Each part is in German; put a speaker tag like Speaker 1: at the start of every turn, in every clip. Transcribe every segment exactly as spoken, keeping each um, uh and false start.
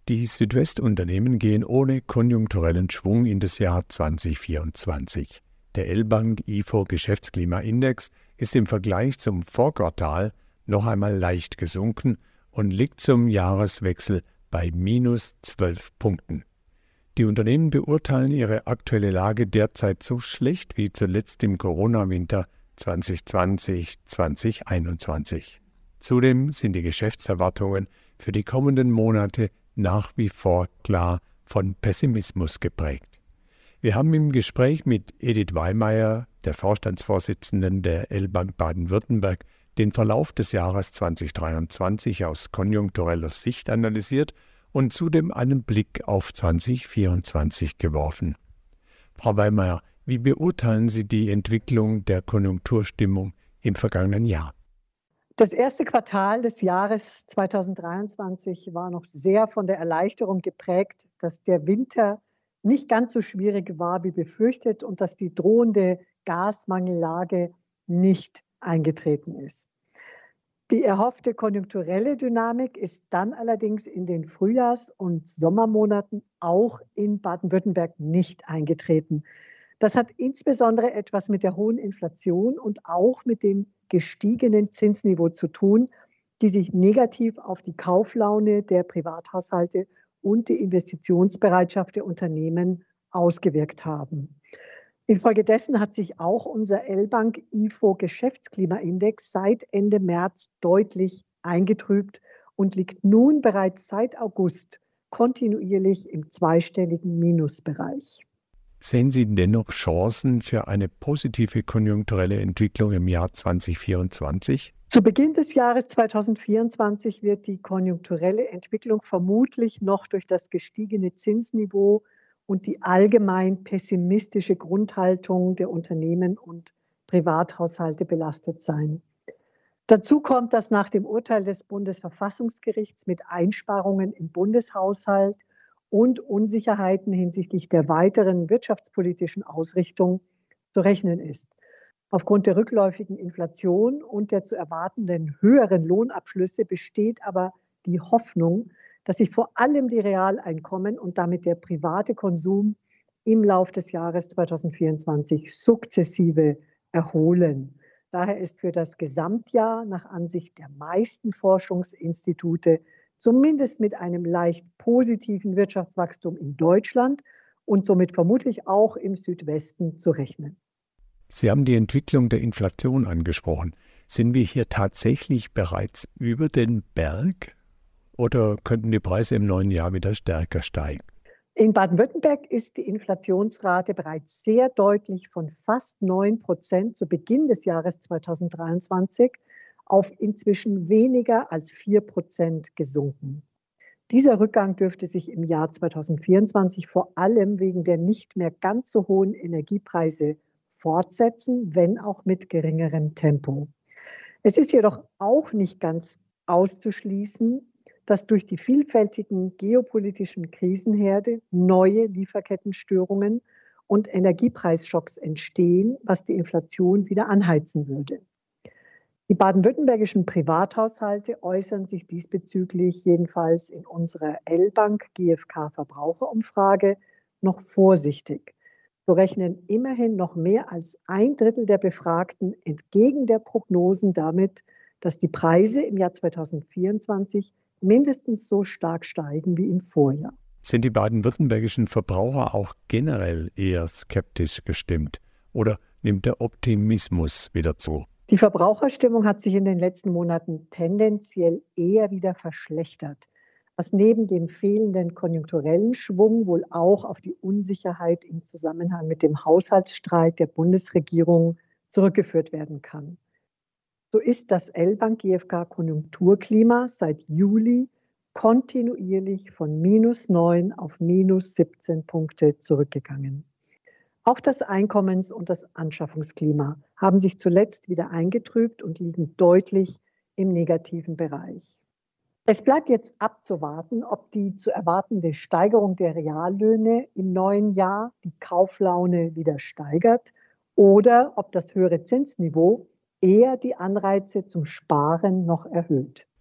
Speaker 1: Die Südwestunternehmen gehen ohne konjunkturellen Schwung in das Jahr zwanzig vierundzwanzig. Der L-Bank I F O Geschäftsklimaindex ist im Vergleich zum Vorquartal noch einmal leicht gesunken und liegt zum Jahreswechsel bei minus zwölf Punkten. Die Unternehmen beurteilen ihre aktuelle Lage derzeit so schlecht wie zuletzt im Corona-Winter zwanzig zwanzig zwanzig einundzwanzig. Zudem sind die Geschäftserwartungen für die kommenden Monate nach wie vor klar von Pessimismus geprägt. Wir haben im Gespräch mit Edith Weimeyer, der Vorstandsvorsitzenden der L-Bank Baden-Württemberg, den Verlauf des Jahres zwanzig dreiundzwanzig aus konjunktureller Sicht analysiert und zudem einen Blick auf zwanzig vierundzwanzig geworfen. Frau Weimeyer, wie beurteilen Sie die Entwicklung der Konjunkturstimmung im vergangenen Jahr?
Speaker 2: Das erste Quartal des Jahres zwanzig dreiundzwanzig war noch sehr von der Erleichterung geprägt, dass der Winter nicht ganz so schwierig war wie befürchtet und dass die drohende Gasmangellage nicht eingetreten ist. Die erhoffte konjunkturelle Dynamik ist dann allerdings in den Frühjahrs- und Sommermonaten auch in Baden-Württemberg nicht eingetreten. Das hat insbesondere etwas mit der hohen Inflation und auch mit dem gestiegenen Zinsniveau zu tun, die sich negativ auf die Kauflaune der Privathaushalte und die Investitionsbereitschaft der Unternehmen ausgewirkt haben. Infolgedessen hat sich auch unser L-Bank I F O Geschäftsklimaindex seit Ende März deutlich eingetrübt und liegt nun bereits seit August kontinuierlich im zweistelligen Minusbereich.
Speaker 1: Sehen Sie dennoch Chancen für eine positive konjunkturelle Entwicklung im Jahr zwanzig vierundzwanzig?
Speaker 2: Zu Beginn des Jahres zwanzig vierundzwanzig wird die konjunkturelle Entwicklung vermutlich noch durch das gestiegene Zinsniveau und die allgemein pessimistische Grundhaltung der Unternehmen und Privathaushalte belastet sein. Dazu kommt, dass nach dem Urteil des Bundesverfassungsgerichts mit Einsparungen im Bundeshaushalt und Unsicherheiten hinsichtlich der weiteren wirtschaftspolitischen Ausrichtung zu rechnen ist. Aufgrund der rückläufigen Inflation und der zu erwartenden höheren Lohnabschlüsse besteht aber die Hoffnung, dass sich vor allem die Realeinkommen und damit der private Konsum im Lauf des Jahres zwanzig vierundzwanzig sukzessive erholen. Daher ist für das Gesamtjahr nach Ansicht der meisten Forschungsinstitute zumindest mit einem leicht positiven Wirtschaftswachstum in Deutschland und somit vermutlich auch im Südwesten zu rechnen.
Speaker 1: Sie haben die Entwicklung der Inflation angesprochen. Sind wir hier tatsächlich bereits über den Berg oder könnten die Preise im neuen Jahr wieder stärker steigen?
Speaker 2: In Baden-Württemberg ist die Inflationsrate bereits sehr deutlich von fast neun Prozent zu Beginn des Jahres zwanzig dreiundzwanzig auf inzwischen weniger als vier Prozent gesunken. Dieser Rückgang dürfte sich im Jahr zwanzig vierundzwanzig vor allem wegen der nicht mehr ganz so hohen Energiepreise fortsetzen, wenn auch mit geringerem Tempo. Es ist jedoch auch nicht ganz auszuschließen, dass durch die vielfältigen geopolitischen Krisenherde neue Lieferkettenstörungen und Energiepreisschocks entstehen, was die Inflation wieder anheizen würde. Die baden-württembergischen Privathaushalte äußern sich diesbezüglich jedenfalls in unserer L-Bank G f K Verbraucherumfrage noch vorsichtig. So rechnen immerhin noch mehr als ein Drittel der Befragten entgegen der Prognosen damit, dass die Preise im Jahr zwanzig vierundzwanzig mindestens so stark steigen wie im Vorjahr.
Speaker 1: Sind die baden-württembergischen Verbraucher auch generell eher skeptisch gestimmt oder nimmt der Optimismus wieder zu?
Speaker 2: Die Verbraucherstimmung hat sich in den letzten Monaten tendenziell eher wieder verschlechtert, was neben dem fehlenden konjunkturellen Schwung wohl auch auf die Unsicherheit im Zusammenhang mit dem Haushaltsstreit der Bundesregierung zurückgeführt werden kann. So ist das L-Bank G f K Konjunkturklima seit Juli kontinuierlich von minus neun auf minus siebzehn Punkte zurückgegangen. Auch das Einkommens- und das Anschaffungsklima haben sich zuletzt wieder eingetrübt und liegen deutlich im negativen Bereich. Es bleibt jetzt abzuwarten, ob die zu erwartende Steigerung der Reallöhne im neuen Jahr die Kauflaune wieder steigert oder ob das höhere Zinsniveau eher die Anreize zum Sparen noch erhöht.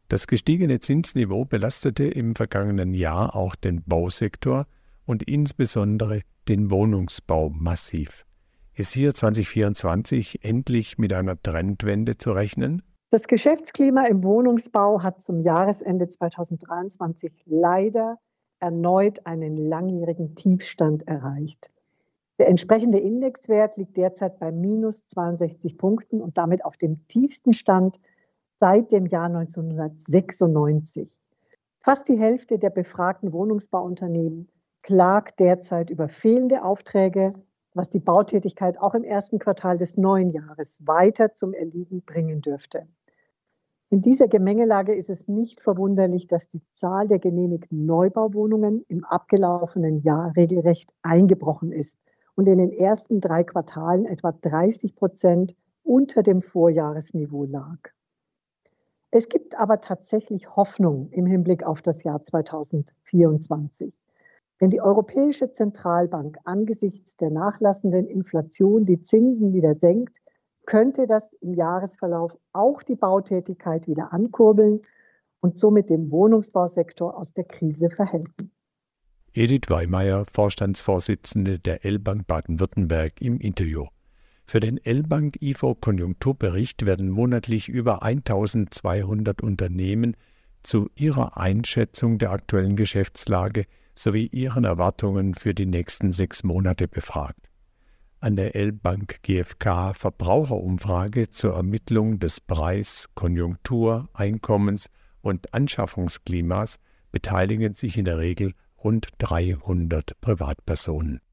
Speaker 1: Das gestiegene Zinsniveau belastete im vergangenen Jahr auch den Bausektor und insbesondere den Wohnungsbau massiv. Ist hier zwanzig vierundzwanzig endlich mit einer Trendwende zu rechnen?
Speaker 2: Das Geschäftsklima im Wohnungsbau hat zum Jahresende zweitausenddreiundzwanzig leider erneut einen langjährigen Tiefstand erreicht. Der entsprechende Indexwert liegt derzeit bei minus zweiundsechzig Punkten und damit auf dem tiefsten Stand seit dem Jahr neunzehnhundertsechsundneunzig. Fast die Hälfte der befragten Wohnungsbauunternehmen klagt derzeit über fehlende Aufträge, was die Bautätigkeit auch im ersten Quartal des neuen Jahres weiter zum Erliegen bringen dürfte. In dieser Gemengelage ist es nicht verwunderlich, dass die Zahl der genehmigten Neubauwohnungen im abgelaufenen Jahr regelrecht eingebrochen ist und in den ersten drei Quartalen etwa dreißig Prozent unter dem Vorjahresniveau lag. Es gibt aber tatsächlich Hoffnung im Hinblick auf das Jahr zweitausendvierundzwanzig. Wenn die Europäische Zentralbank angesichts der nachlassenden Inflation die Zinsen wieder senkt, könnte das im Jahresverlauf auch die Bautätigkeit wieder ankurbeln und somit den Wohnungsbausektor aus der Krise verhelfen.
Speaker 1: Edith Weimeyer, Vorstandsvorsitzende der L-Bank Baden-Württemberg, im Interview. Für den L-Bank I F O-Konjunkturbericht werden monatlich über eintausendzweihundert Unternehmen zu ihrer Einschätzung der aktuellen Geschäftslage sowie ihren Erwartungen für die nächsten sechs Monate befragt. An der L-Bank G f K Verbraucherumfrage zur Ermittlung des Preis-, Konjunktur-, Einkommens- und Anschaffungsklimas beteiligen sich in der Regel rund dreihundert Privatpersonen.